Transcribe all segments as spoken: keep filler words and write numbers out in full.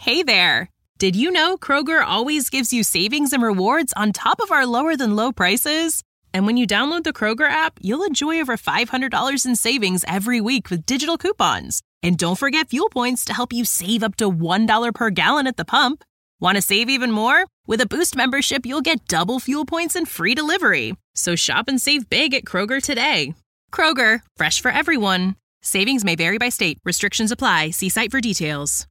Hey there! Did you know Kroger always gives you savings and rewards on top of our lower-than-low prices? And when you download the Kroger app, you'll enjoy over five hundred dollars in savings every week with digital coupons. And don't forget fuel points to help you save up to one dollar per gallon at the pump. Want to save even more? With a Boost membership, you'll get double fuel points and free delivery. So shop and save big at Kroger today. Kroger, fresh for everyone. Savings may vary by state. Restrictions apply. See site for details.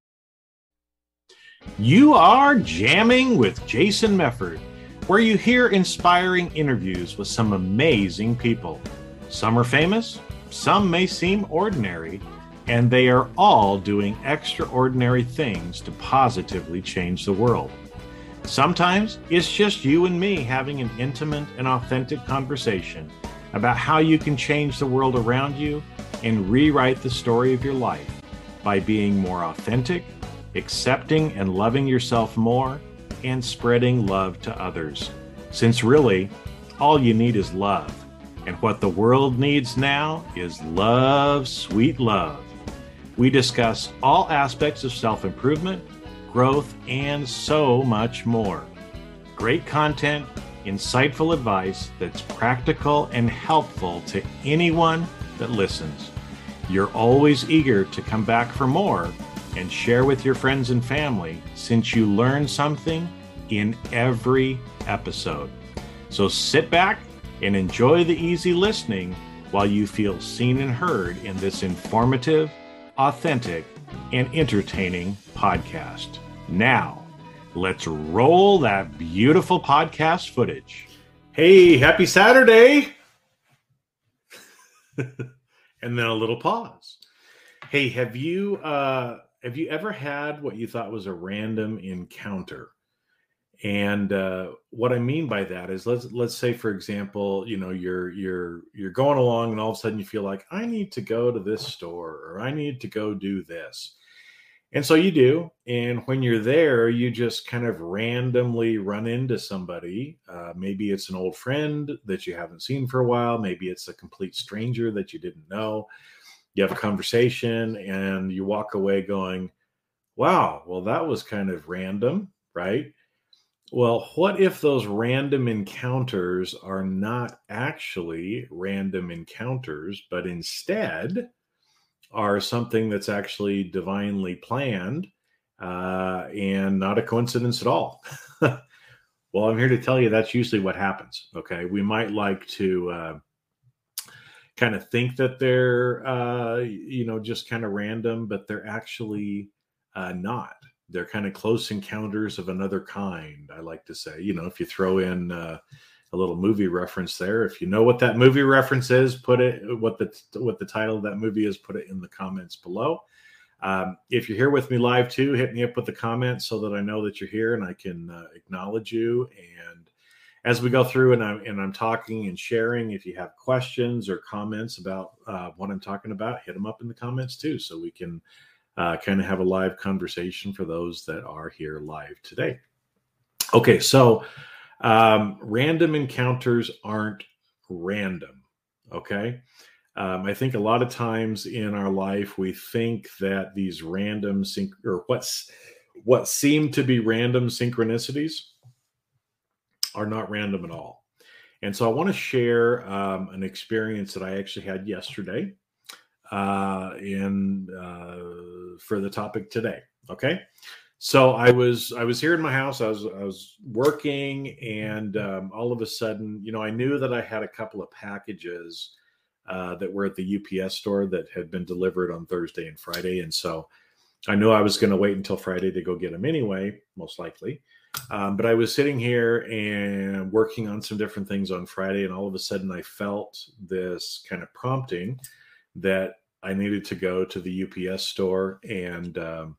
You are jamming with Jason Mefford, where you hear inspiring interviews with some amazing people. Some are famous, some may seem ordinary, and they are all doing extraordinary things to positively change the world. Sometimes it's just you and me having an intimate and authentic conversation about how you can change the world around you and rewrite the story of your life by being more authentic, accepting and loving yourself more, and spreading love to others. Since really, all you need is love. And what the world needs now is love, sweet love. We discuss all aspects of self-improvement, growth, and so much more. Great content, insightful advice that's practical and helpful to anyone that listens. You're always eager to come back for more and share with your friends and family, since you learn something in every episode. So sit back and enjoy the easy listening while you feel seen and heard in this informative, authentic, and entertaining podcast. Now, let's roll that beautiful podcast footage. Hey, happy Saturday! And then a little pause. Hey, have you uh, have you ever had what you thought was a random encounter? And uh, what I mean by that is, let's let's say, for example, you know, you're you're you're going along, and all of a sudden you feel like, I need to go to this store, or I need to go do this. And so you do. And when you're there, you just kind of randomly run into somebody. Uh, maybe it's an old friend that you haven't seen for a while. Maybe it's a complete stranger that you didn't know. You have a conversation and you walk away going, wow, well, that was kind of random, right? Well, what if those random encounters are not actually random encounters, but instead are something that's actually divinely planned uh, and not a coincidence at all? Well, I'm here to tell you that's usually what happens. Okay. We might like to uh, kind of think that they're, uh, you know, just kind of random, but they're actually uh, not. They're kind of close encounters of another kind, I like to say. You know, if you throw in uh, a little movie reference there, if you know what that movie reference is, put it, what the what the title of that movie is, put it in the comments below. Um, if you're here with me live too, hit me up with the comments so that I know that you're here and I can uh, acknowledge you. And as we go through and I'm, and I'm talking and sharing, if you have questions or comments about uh, what I'm talking about, hit them up in the comments too, so we can uh, kind of have a live conversation for those that are here live today. Okay, so um, random encounters aren't random, okay? Um, I think a lot of times in our life, we think that these random synch- or what's what seem to be random synchronicities are not random at all. And so I want to share um, an experience that I actually had yesterday uh, in uh, for the topic today. Okay, so I was I was here in my house. I was I was working, and um, all of a sudden, you know, I knew that I had a couple of packages uh, that were at the U P S store that had been delivered on Thursday and Friday, and so I knew I was going to wait until Friday to go get them anyway, most likely. Um, but I was sitting here and working on some different things on Friday, and all of a sudden I felt this kind of prompting that I needed to go to the U P S store and um,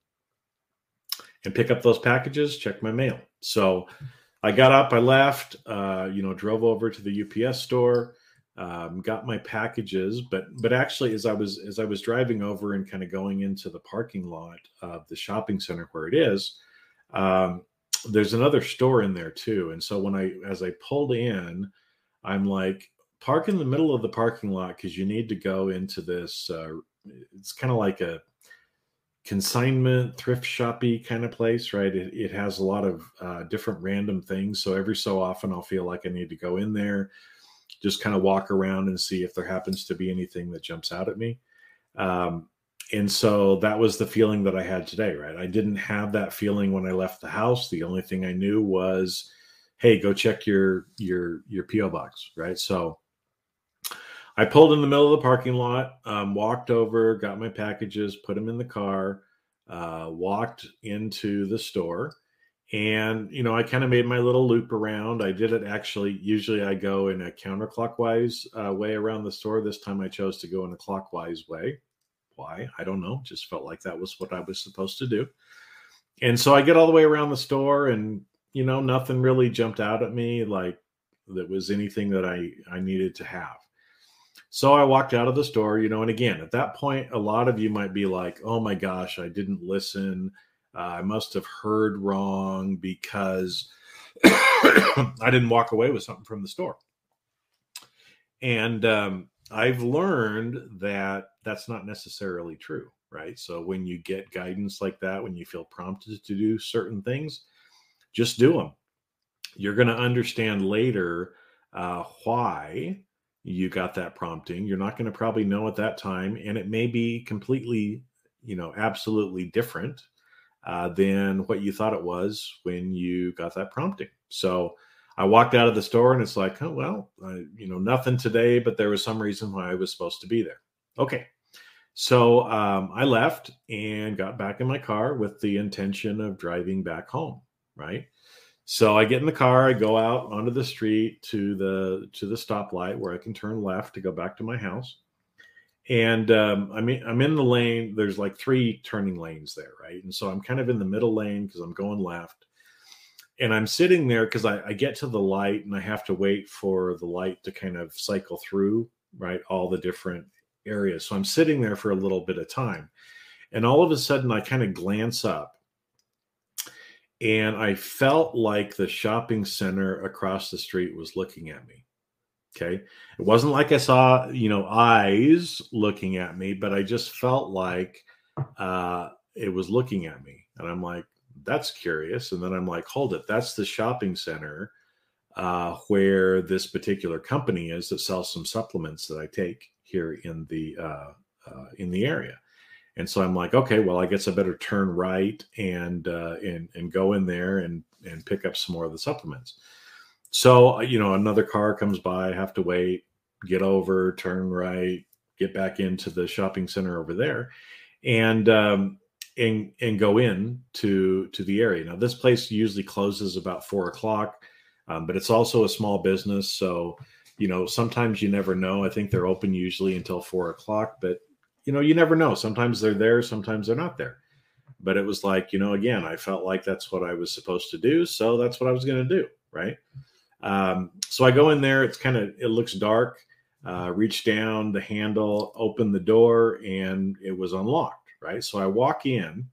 and pick up those packages, check my mail. So I got up, I left, uh, you know, drove over to the U P S store, um, got my packages. But but actually, as I was as I was driving over and kind of going into the parking lot of the shopping center where it is, um, there's another store in there too. And so when I, as I pulled in, I'm like, park in the middle of the parking lot because you need to go into this. Uh, it's kind of like a, consignment thrift shoppy kind of place, right? It, it has a lot of uh, different random things. So every so often I'll feel like I need to go in there, just kind of walk around and see if there happens to be anything that jumps out at me. Um, and so that was the feeling that I had today, right? I didn't have that feeling when I left the house. The only thing I knew was, hey, go check your, your, your P O box, right? So I pulled in the middle of the parking lot, um, walked over, got my packages, put them in the car, uh, walked into the store. And, you know, I kind of made my little loop around. I did it actually. Usually I go in a counterclockwise uh, way around the store. This time I chose to go in a clockwise way. Why? I don't know. Just felt like that was what I was supposed to do. And so I get all the way around the store and, you know, nothing really jumped out at me like that was anything that I, I needed to have. So I walked out of the store, you know, and again, at that point, a lot of you might be like, oh my gosh, I didn't listen. Uh, I must have heard wrong because I didn't walk away with something from the store. And um, I've learned that that's not necessarily true, right? So when you get guidance like that, when you feel prompted to do certain things, just do them. You're going to understand later uh, why you got that prompting. You're not going to probably know at that time, and it may be completely, you know, absolutely different uh, than what you thought it was when you got that prompting. So I walked out of the store and it's like, oh, well, I, you know, nothing today, but there was some reason why I was supposed to be there. Okay. So um, I left and got back in my car with the intention of driving back home. Right. So I get in the car, I go out onto the street to the to the stoplight where I can turn left to go back to my house. And um, I mean, I'm in the lane. There's like three turning lanes there, right? And so I'm kind of in the middle lane because I'm going left. And I'm sitting there because I, I get to the light and I have to wait for the light to kind of cycle through, right, all the different areas. So I'm sitting there for a little bit of time. And all of a sudden, I kind of glance up. And I felt like the shopping center across the street was looking at me. Okay. It wasn't like I saw, you know, eyes looking at me, but I just felt like uh, it was looking at me. And I'm like, that's curious. And then I'm like, hold it. That's the shopping center uh, where this particular company is that sells some supplements that I take here in the uh, uh, in the area. And so I'm like, okay, well, I guess I better turn right and uh, and and go in there and and pick up some more of the supplements. So, you know, another car comes by, I have to wait, get over, turn right, get back into the shopping center over there, and um, and and go in to to the area. Now, this place usually closes about four o'clock, um, but it's also a small business, so you know sometimes you never know. I think they're open usually until four o'clock, but you know, you never know. Sometimes they're there, sometimes they're not there. But it was like, you know, again, I felt like that's what I was supposed to do. So that's what I was going to do. Right. Um, so I go in there. It's kind of, it looks dark, uh, reach down the handle, open the door, and it was unlocked. Right. So I walk in.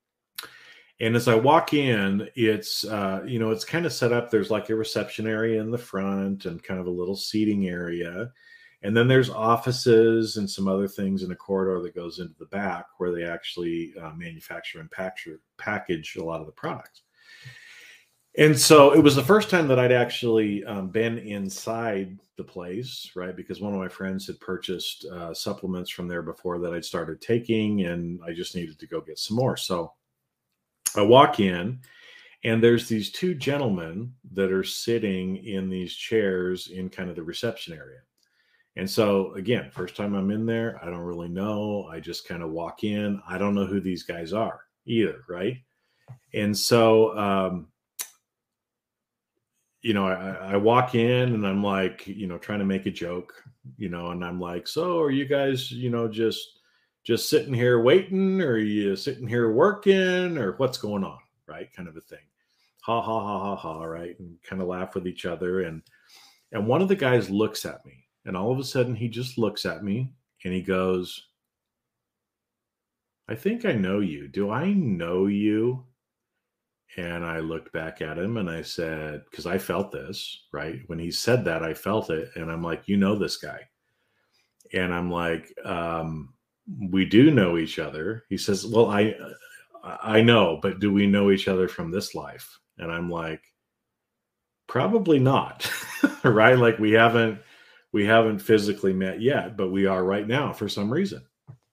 And as I walk in, it's, uh, you know, it's kind of set up. There's like a reception area in the front and kind of a little seating area. And then there's offices and some other things in a corridor that goes into the back where they actually uh, manufacture and package, package a lot of the products. And so it was the first time that I'd actually um, been inside the place, right? Because one of my friends had purchased uh, supplements from there before that I'd started taking, and I just needed to go get some more. So I walk in, and there's these two gentlemen that are sitting in these chairs in kind of the reception area. And so, again, first time I'm in there, I don't really know. I just kind of walk in. I don't know who these guys are either, right? And so, um, you know, I, I walk in and I'm like, you know, trying to make a joke, you know, and I'm like, so are you guys, you know, just just sitting here waiting, or are you sitting here working, or what's going on, right? Kind of a thing. Ha, ha, ha, ha, ha, right? And kind of laugh with each other. And and one of the guys looks at me. And all of a sudden, he just looks at me and he goes, I think I know you. Do I know you? And I looked back at him and I said, because I felt this, right? When he said that, I felt it. And I'm like, you know this guy. And I'm like, um, we do know each other. He says, well, I, I know, but do we know each other from this life? And I'm like, probably not, right? Like we haven't, we haven't physically met yet, but we are right now for some reason.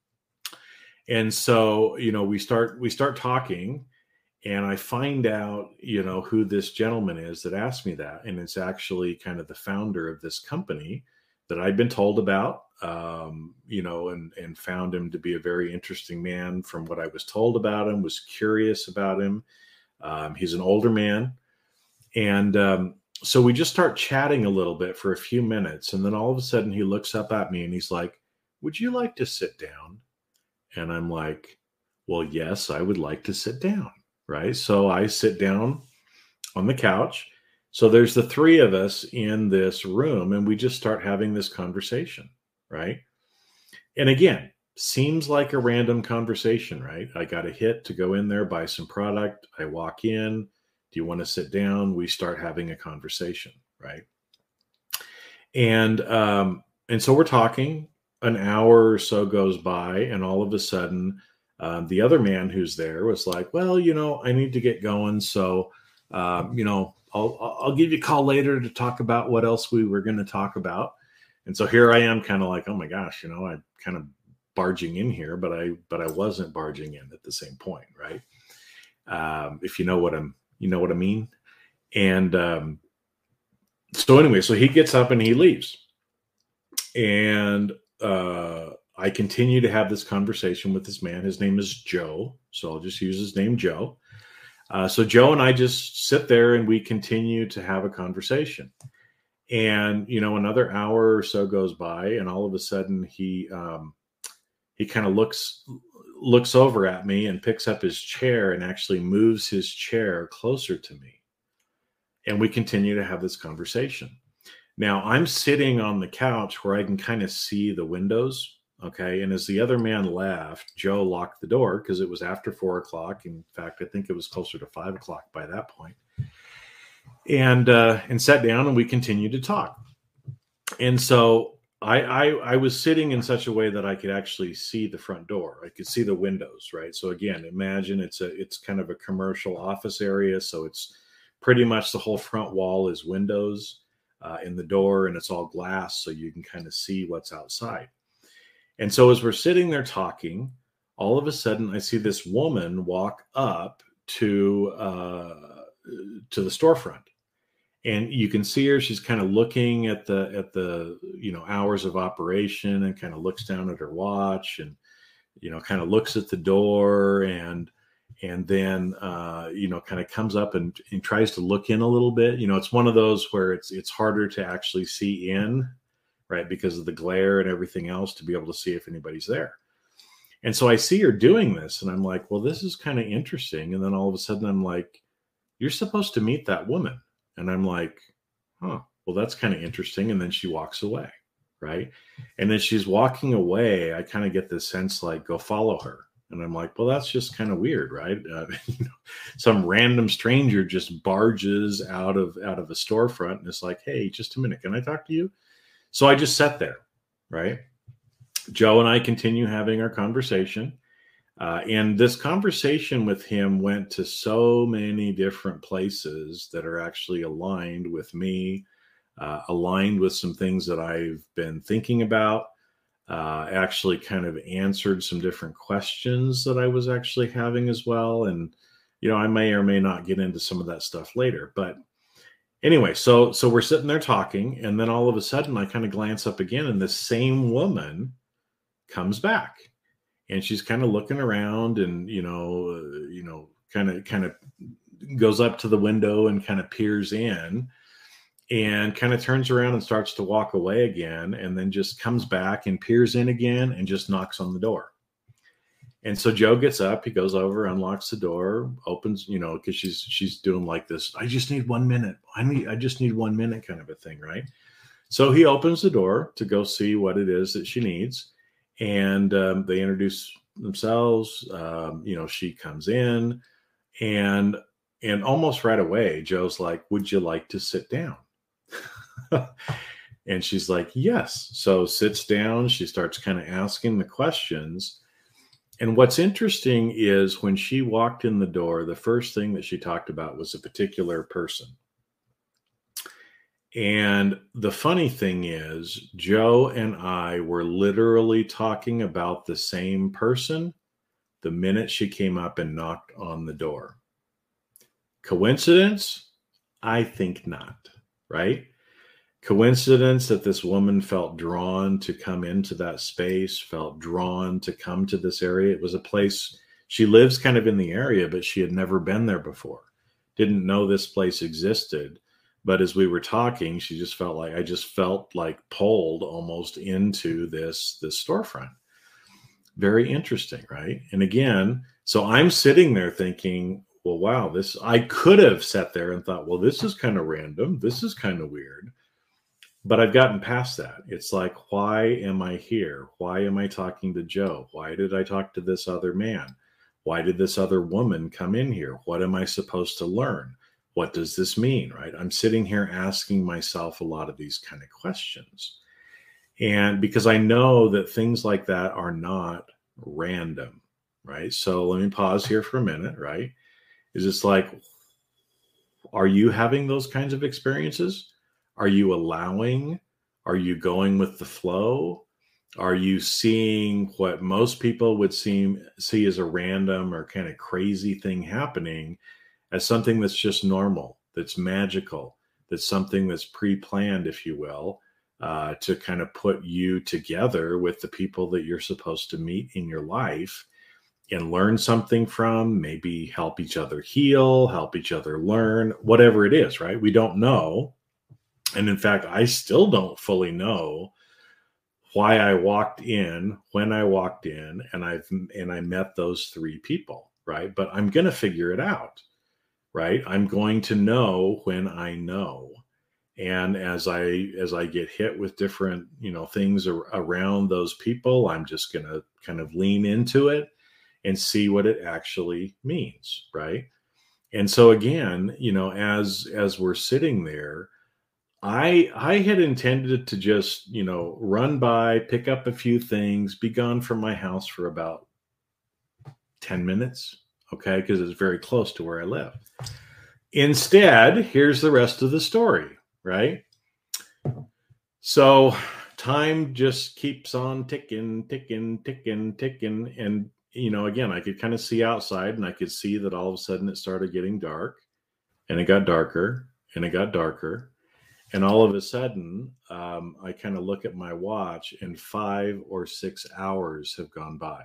And so, you know, we start, we start talking, and I find out, you know, who this gentleman is that asked me that. And it's actually kind of the founder of this company that I'd been told about, um, you know, and, and found him to be a very interesting man from what I was told about him, was curious about him. Um, he's an older man. And um, so we just start chatting a little bit for a few minutes. And then all of a sudden he looks up at me and he's like, would you like to sit down? And I'm like, well, yes, I would like to sit down. Right. So I sit down on the couch. So there's the three of us in this room, and we just start having this conversation. Right. And again, seems like a random conversation, right? I got a hit to go in there, buy some product. I walk in. Do you want to sit down? We start having a conversation. Right. And, um, and so we're talking. An hour or so goes by, and all of a sudden, Um, the other man who's there was like, well, you know, I need to get going. So, um, you know, I'll, I'll give you a call later to talk about what else we were going to talk about. And so here I am kind of like, oh my gosh, you know, I'm kind of barging in here, but I, but I wasn't barging in at the same point. Right. Um, if you know what I'm, you know what I mean? And, um, so anyway, so he gets up and he leaves, and, uh, I continue to have this conversation with this man. His name is Joe. So I'll just use his name, Joe. Uh, so Joe and I just sit there and we continue to have a conversation. And, you know, another hour or so goes by, and all of a sudden he, um, he kind of looks, looks over at me and picks up his chair and actually moves his chair closer to me. And we continue to have this conversation. Now I'm sitting on the couch where I can kind of see the windows. Okay. And as the other man left, Joe locked the door because it was after four o'clock. In fact, I think it was closer to five o'clock by that point. And, uh, and sat down, and we continued to talk. And so I, I, I was sitting in such a way that I could actually see the front door. I could see the windows. Right. So again, imagine it's a, it's kind of a commercial office area. So it's pretty much the whole front wall is windows, uh, in the door, and it's all glass. So you can kind of see what's outside. And so as we're sitting there talking, all of a sudden I see this woman walk up to uh, to the storefront, and you can see her. She's kind of looking at the at the you know hours of operation, and kind of looks down at her watch, and you know kind of looks at the door, and and then uh, you know kind of comes up and, and tries to look in a little bit. You know, it's one of those where it's it's harder to actually see in. Right, because of the glare and everything else, to be able to see if anybody's there. And so I see her doing this, and I'm like, well, this is kind of interesting. And then all of a sudden I'm like, you're supposed to meet that woman. And I'm like, huh, well, that's kind of interesting. And then she walks away. Right. And then she's walking away. I kind of get this sense like, go follow her. And I'm like, well, that's just kind of weird, right? Uh, you know, some random stranger just barges out of out of a storefront, and it's like, hey, just a minute, can I talk to you? So I just sat there, right? Joe and I continue having our conversation. Uh, and this conversation with him went to so many different places that are actually aligned with me, uh, aligned with some things that I've been thinking about, uh, actually kind of answered some different questions that I was actually having as well. And, you know, I may or may not get into some of that stuff later, but anyway, so so we're sitting there talking, and then all of a sudden I kind of glance up again, and this same woman comes back, and she's kind of looking around, and you know, uh, you know, kind of kind of goes up to the window and kind of peers in, and kind of turns around and starts to walk away again, and then just comes back and peers in again and just knocks on the door. And so Joe gets up, he goes over, unlocks the door, opens, you know, because she's she's doing like this, I just need one minute. I need I just need one minute kind of a thing, right? So he opens the door to go see what it is that she needs. And um, they introduce themselves. Um, you know, she comes in, and and almost right away, Joe's like, would you like to sit down? And she's like, yes. So sits down, she starts kind of asking the questions. And what's interesting is when she walked in the door, the first thing that she talked about was a particular person. And the funny thing is, Joe and I were literally talking about the same person the minute she came up and knocked on the door. Coincidence? I think not, right? Coincidence that this woman felt drawn to come into that space, felt drawn to come to this area. It was a place, she lives kind of in the area, but she had never been there before. Didn't know this place existed. But as we were talking, she just felt like, I just felt like pulled almost into this, this storefront. Very interesting, right? And again, so I'm sitting there thinking, well, wow, this, I could have sat there and thought, well, this is kind of random. This is kind of weird. But I've gotten past that. It's like, why am I here? Why am I talking to Joe? Why did I talk to this other man? Why did this other woman come in here? What am I supposed to learn? What does this mean, right? I'm sitting here asking myself a lot of these kind of questions. And because I know that things like that are not random, right? So let me pause here for a minute, right? Is it's like, are you having those kinds of experiences? Are you allowing? Are you going with the flow? Are you seeing what most people would seem see as a random or kind of crazy thing happening as something that's just normal, that's magical, that's something that's pre-planned, if you will, uh, to kind of put you together with the people that you're supposed to meet in your life and learn something from, maybe help each other heal, help each other learn, whatever it is, right? We don't know. And in fact, I still don't fully know why I walked in, when I walked in, and I've and I met those three people, right? But I'm going to figure it out, right? I'm going to know when I know. And as I as I get hit with different, you know, things ar- around those people, I'm just going to kind of lean into it and see what it actually means, right? And so again, you know, as as we're sitting there, I I had intended to just, you know, run by, pick up a few things, be gone from my house for about ten minutes, okay, because it's very close to where I live. Instead, here's the rest of the story, right? So time just keeps on ticking, ticking, ticking, ticking. And, you know, again, I could kind of see outside and I could see that all of a sudden it started getting dark and it got darker and it got darker. And all of a sudden, um, I kind of look at my watch and five or six hours have gone by.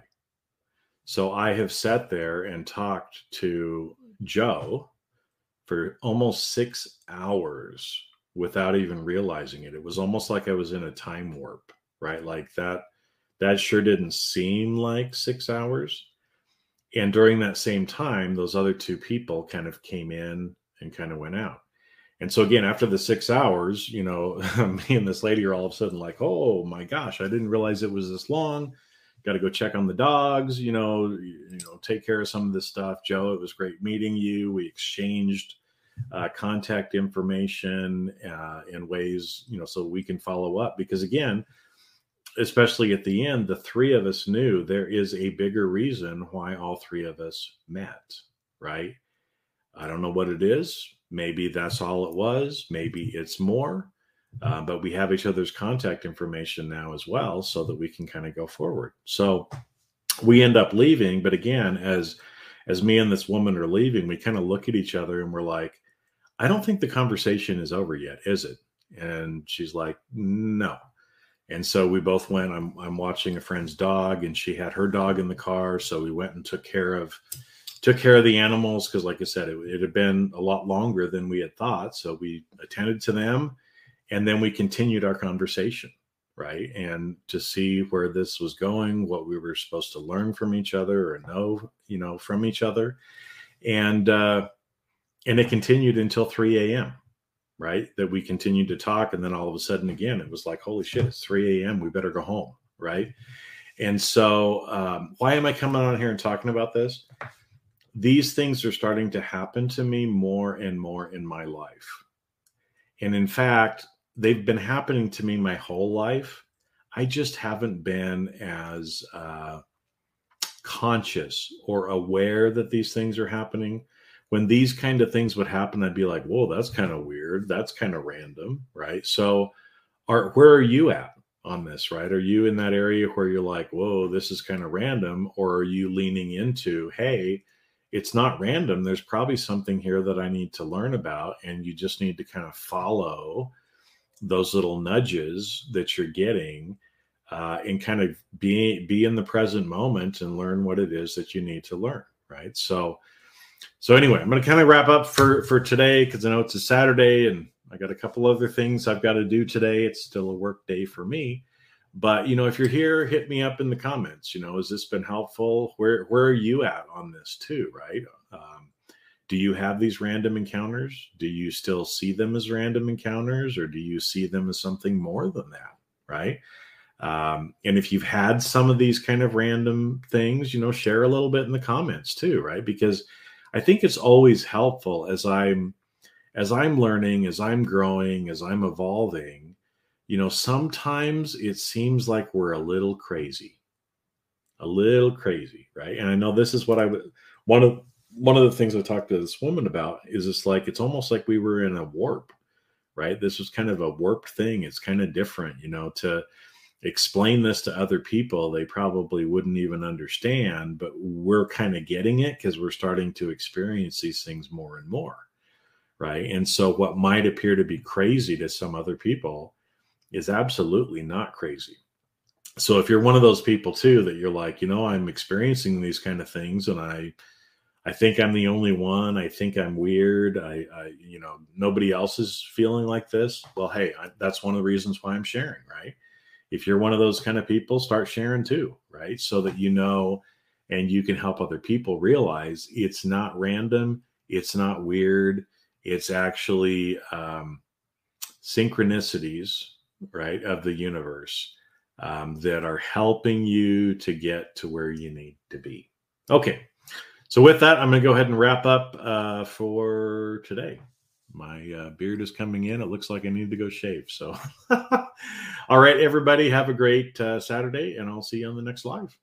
So I have sat there and talked to Joe for almost six hours without even realizing it. It was almost like I was in a time warp, right? Like that, that sure didn't seem like six hours. And during that same time, those other two people kind of came in and kind of went out. And so again, after the six hours, you know, me and this lady are all of a sudden like, oh my gosh, I didn't realize it was this long. Got to go check on the dogs, you know, you, you know, take care of some of this stuff. Joe, it was great meeting you. We exchanged uh, contact information uh, in ways, you know, so we can follow up. Because again, especially at the end, the three of us knew there is a bigger reason why all three of us met, right? I don't know what it is. Maybe that's all it was. Maybe it's more. Uh, but we have each other's contact information now as well so that we can kind of go forward. So we end up leaving. But again, as as me and this woman are leaving, we kind of look at each other and we're like, I don't think the conversation is over yet, is it? And she's like, no. And so we both went. I'm I'm watching a friend's dog, and she had her dog in the car. So we went and took care of took care of the animals because, like I said, it, it had been a lot longer than we had thought. So we attended to them, and then we continued our conversation, right? And to see where this was going, what we were supposed to learn from each other or know, you know, from each other, and uh, and it continued until three a.m. Right? That we continued to talk, and then all of a sudden, again, it was like, holy shit, it's three a.m. We better go home, right? And so, um, why am I coming on here and talking about this? These things are starting to happen to me more and more in my life. And in fact, they've been happening to me my whole life. I just haven't been as uh, conscious or aware that these things are happening. When these kind of things would happen, I'd be like, whoa, that's kind of weird. That's kind of random, right? So are, where are you at on this, right? Are you in that area where you're like, whoa, this is kind of random? Or are you leaning into, hey, it's not random. There's probably something here that I need to learn about. And you just need to kind of follow those little nudges that you're getting uh, and kind of be, be in the present moment and learn what it is that you need to learn, right? So, so anyway, I'm going to kind of wrap up for, for today because I know it's a Saturday and I got a couple other things I've got to do today. It's still a work day for me. But, you know, if you're here, hit me up in the comments. You know, has this been helpful? Where where are you at on this too, right? Um, do you have these random encounters? Do you still see them as random encounters, or do you see them as something more than that, right? Um, and if you've had some of these kind of random things, you know, share a little bit in the comments too, right? Because I think it's always helpful as I'm as I'm learning, as I'm growing, as I'm evolving. You know, sometimes it seems like we're a little crazy, a little crazy, right? And I know this is what I would, one of, one of the things I talked to this woman about is it's like, it's almost like we were in a warp, right? This was kind of a warped thing. It's kind of different, you know, to explain this to other people, they probably wouldn't even understand, but we're kind of getting it because we're starting to experience these things more and more, right? And so what might appear to be crazy to some other people is absolutely not crazy. So if you're one of those people too, that you're like, you know, I'm experiencing these kind of things and I, I think I'm the only one. I think I'm weird. I, I you know, nobody else is feeling like this. Well, hey, I, that's one of the reasons why I'm sharing, right? If you're one of those kind of people, start sharing too, right? So that you know, and you can help other people realize it's not random. It's not weird. It's actually um, synchronicities, right, of the universe um, that are helping you to get to where you need to be. Okay. So with that, I'm going to go ahead and wrap up uh, for today. My uh, beard is coming in. It looks like I need to go shave. So, all right, everybody, have a great uh, Saturday, and I'll see you on the next live.